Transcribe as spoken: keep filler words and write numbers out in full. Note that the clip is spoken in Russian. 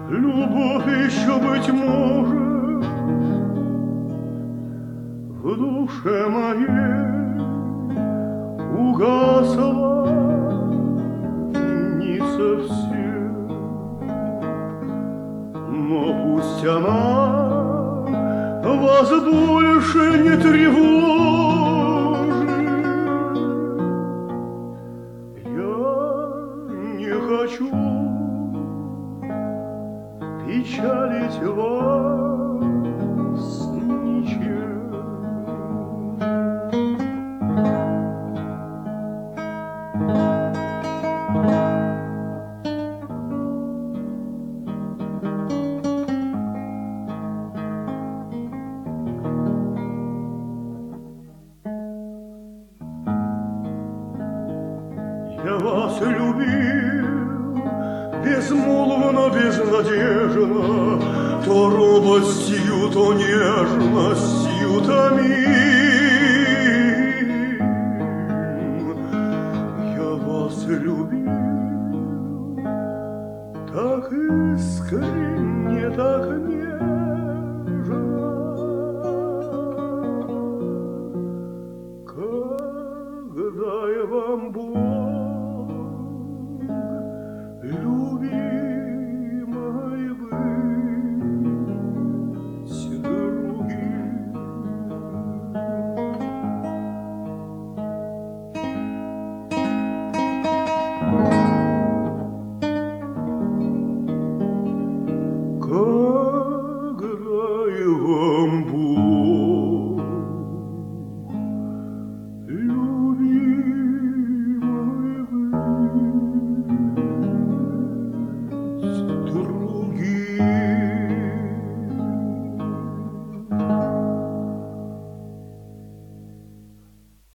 Любовь еще, быть может, в душе моей угасла не совсем, но пусть она вас больше не тревожит. Я не хочу печалить вас ничем. Я вас любил безмолвно, безнадежно, то робостью, то нежностью томим. Я вас любил так искренне, так нежно,